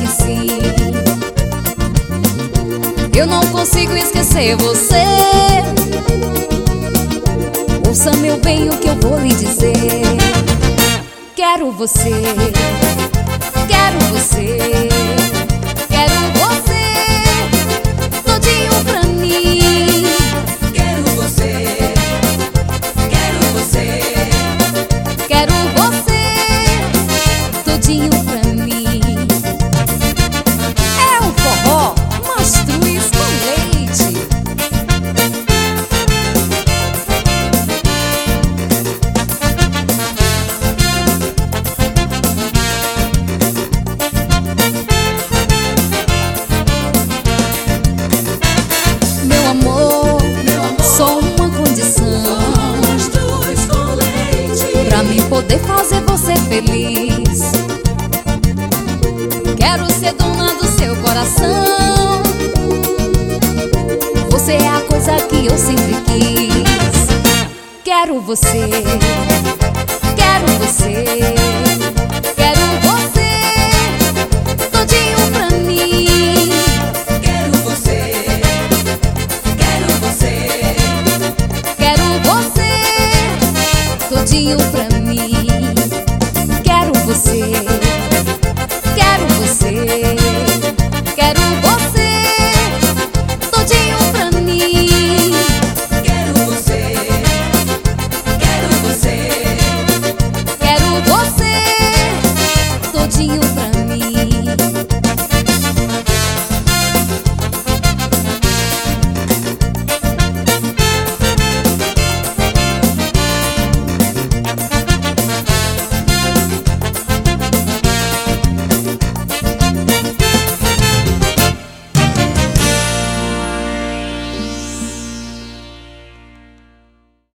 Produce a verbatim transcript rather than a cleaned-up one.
conheci. Eu não consigo esquecer você. Ouça, meu bem, o que eu vou lhe dizer. Quero você, quero você, quero você todinho pra mim. Quero você, quero você, Quero você todinho pra mim. É o forró Mastruz com leite. Meu amor, meu amor, só uma condição mastruz com leite. pra mim poder fazer você feliz. Quero ser dona do seu coração. Você é a coisa que eu sempre quis. Quero você, quero você, quero você todinho pra mim. Quero você, quero você, Quero você todinho